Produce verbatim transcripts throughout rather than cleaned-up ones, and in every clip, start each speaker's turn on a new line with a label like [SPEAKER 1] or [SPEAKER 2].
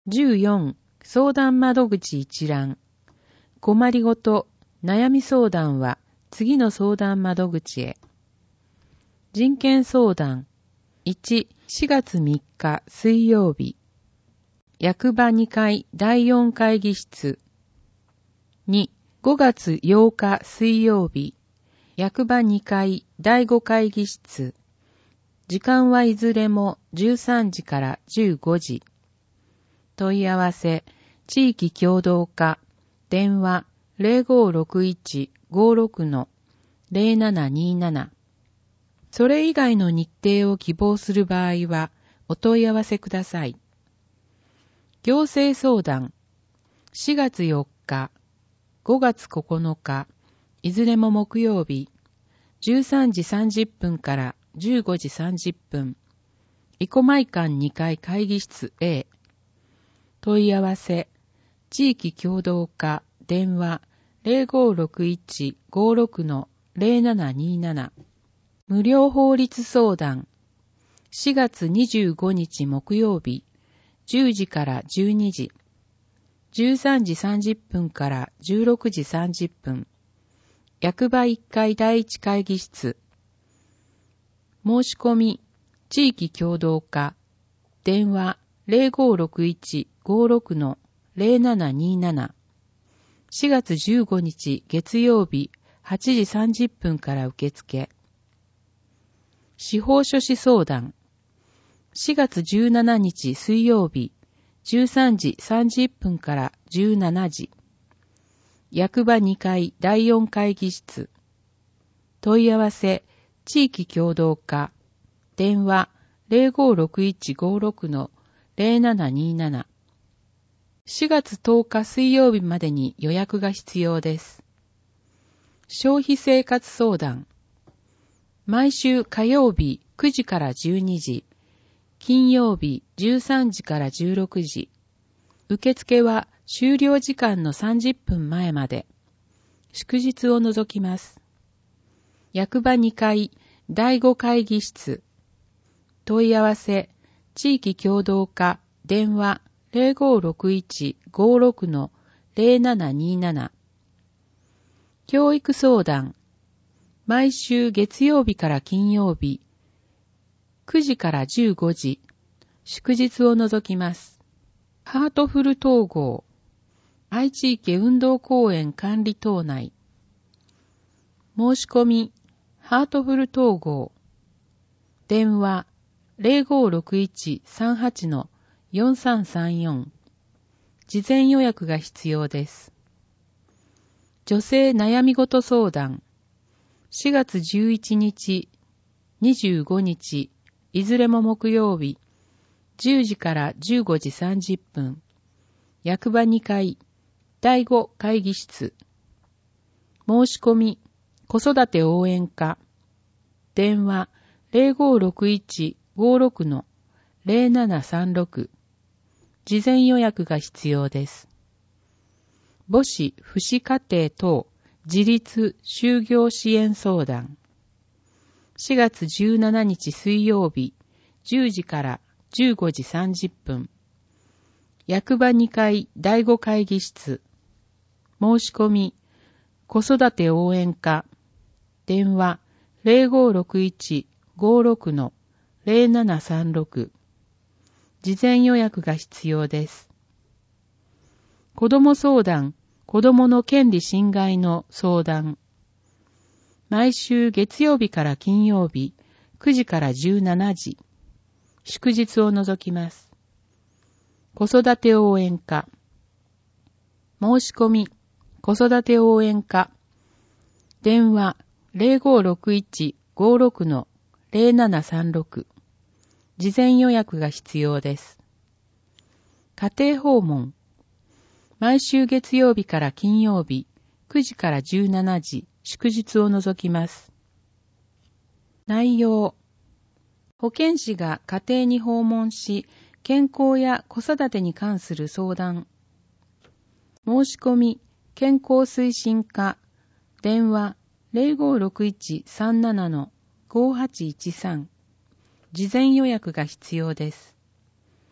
[SPEAKER 1] じゅうよん相談窓口一覧。困りごと、悩み相談は次の相談窓口へ。人権相談。いち、しがつみっか水曜日。役場にかいだいよん会議室。に、ごがつようか水曜日。役場にかいだいご会議室。時間はいずれもじゅうさんじからじゅうごじ。問い合わせ、地域協同課、電話 ゼロごろくいち ごろく ゼロななになな。それ以外の日程を希望する場合は、お問い合わせください。行政相談、しがつよっか、ごがつここのか、いずれも木曜日、じゅうさんじさんじゅっぷんからじゅうごじさんじゅっぷん、生駒館にかい会議室 A、問い合わせ、地域協同課、電話 ゼロごろくいち ごろく ゼロななになな。無料法律相談、しがつにじゅうごにち木曜日、じゅうじからじゅうにじ、じゅうさんじさんじゅっぷんからじゅうろくじさんじゅっぷん、役場いっかいだいいち会議室。申し込み、地域協同課、電話 ゼロごろくいち ごろく ゼロななになな。しがつじゅうごにち月曜日はちじさんじゅっぷんから受付。司法書士相談。しがつじゅうしちにち水曜日じゅうさんじさんじゅっぷんからじゅうしちじ。役場にかいだいよん会議室。問い合わせ、地域協同課。電話 ゼロごろくいち ごろく ゼロななになな。しがつとおか水曜日までに予約が必要です。消費生活相談。毎週火曜日くじからじゅうにじ、金曜日じゅうさんじからじゅうろくじ。受付は終了時間のさんじゅっぷんまえまで。祝日を除きます。役場にかいだいご会議室。問い合わせ、地域協同課、電話 ゼロごろくいち ごろく ゼロななになな。教育相談。毎週月曜日から金曜日、くじからじゅうごじ、祝日を除きます。ハートフル統合、愛知池運動公園管理棟内。申し込み、ハートフル統合。電話、ゼロごろくいち さんはち よんさんさんよん。事前予約が必要です。女性悩み事相談。しがつじゅういちにち、にじゅうごにち、いずれも木曜日、じゅうじからじゅうごじさんじゅっぷん、役場にかい、だいご会議室。申し込み、子育て応援課。電話、ゼロごろくいち ごろく ゼロななさんろく。事前予約が必要です。母子父子家庭等自立就業支援相談。しがつじゅうしちにち水曜日じゅうじからじゅうごじさんじゅっぷん。役場にかいだいご会議室。申し込み、子育て応援課。電話ゼロごろくいち ごろく ゼロななさんろく。事前予約が必要です。子ども相談、子どもの権利侵害の相談。毎週月曜日から金曜日、くじからじゅうしちじ。祝日を除きます。子育て応援課。申し込み、子育て応援課。電話ゼロごろくいち ごろく ゼロななさんろく。事前予約が必要です。家庭訪問。毎週月曜日から金曜日、くじからじゅうしちじ、祝日を除きます。内容。保健師が家庭に訪問し、健康や子育てに関する相談。申し込み、健康推進課。電話ゼロごろくいち さんなな ごはちいちさん。事前予約が必要です。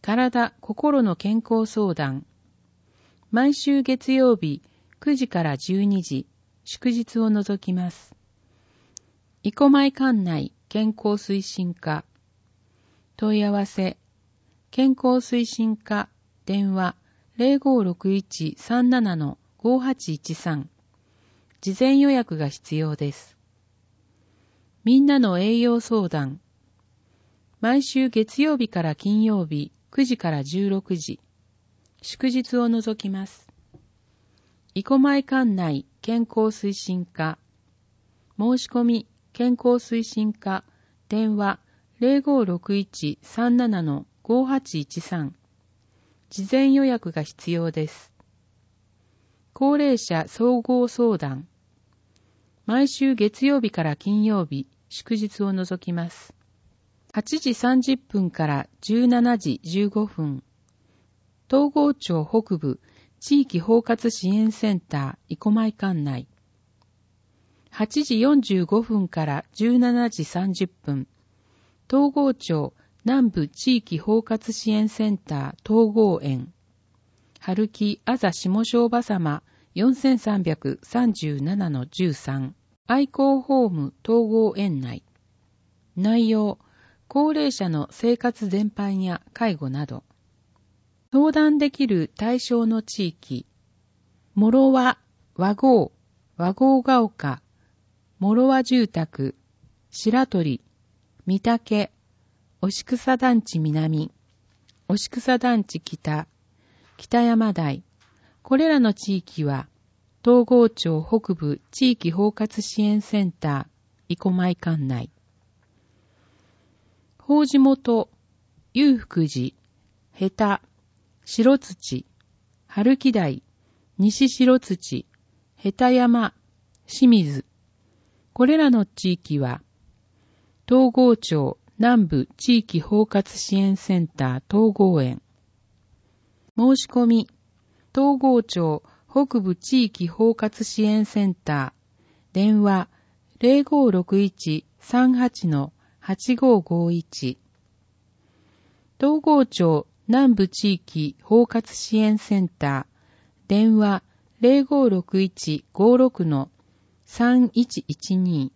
[SPEAKER 1] 体、心の健康相談。毎週月曜日くじからじゅうにじ、祝日を除きます。生米館内健康推進課。問い合わせ、健康推進課、電話 ゼロごろくいちさんななのごはちいちさん。事前予約が必要です。みんなの栄養相談。毎週月曜日から金曜日くじからじゅうろくじ、祝日を除きます。生米館内健康推進課。申し込み健康推進課、電話 ゼロごろくいちさんななのごはちいちさん。事前予約が必要です。高齢者総合相談。毎週月曜日から金曜日、祝日を除きます。はちじさんじゅっぷんからじゅうしちじじゅうごふん。東郷町北部地域包括支援センター生米館内。はちじよんじゅうごふんからじゅうしちじさんじゅっぷん。東郷町南部地域包括支援センター東郷園。春木あざ下庄場様 よんさんさんさんななのじゅうさん。愛好ホーム東郷園内。内容、高齢者の生活全般や介護など。相談できる対象の地域。諸和、和合、和合が丘、諸和住宅、白鳥、御嶽、押草団地南、押草団地北、北山台。これらの地域は、東郷町北部地域包括支援センター、生米館内。法地元、裕福寺、下田、白土、春木台、西白土、下田山、清水。これらの地域は、東郷町南部地域包括支援センター東郷園。申し込み、東郷町北部地域包括支援センター、電話 ゼロごろくいちさんはちのはちごごいち。東郷町南部地域包括支援センター、電話 ゼロごろくいちごろくのさんいちいちに。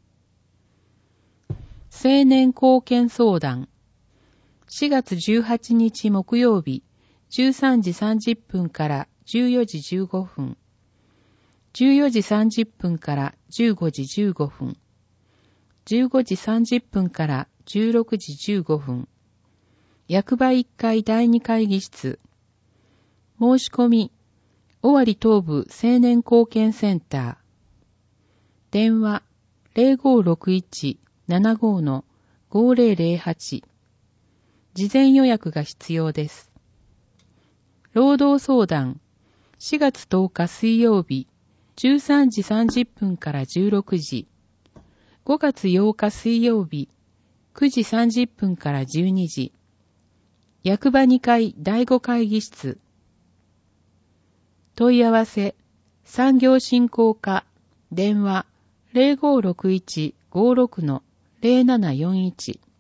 [SPEAKER 1] 青年貢献相談。しがつじゅうはちにち木曜日、じゅうさんじさんじゅっぷんからじゅうよじじゅうごふん。じゅうよじさんじゅっぷんからじゅうごじじゅうごふん。じゅうごじさんじゅっぷんからじゅうろくじじゅうごふん。役場いっかいだいに会議室。申し込み、尾張東部青年貢献センター。電話ゼロごろくいちななごのごぜろぜろはち。事前予約が必要です。労働相談。しがつとおか水曜日、じゅうさんじさんじゅっぷんからじゅうろくじ。ごがつようか水曜日、くじさんじゅっぷんからじゅうにじ。役場にかいだいご会議室。問い合わせ、産業振興課、電話ゼロごろくいちごろくのぜろななよんいち。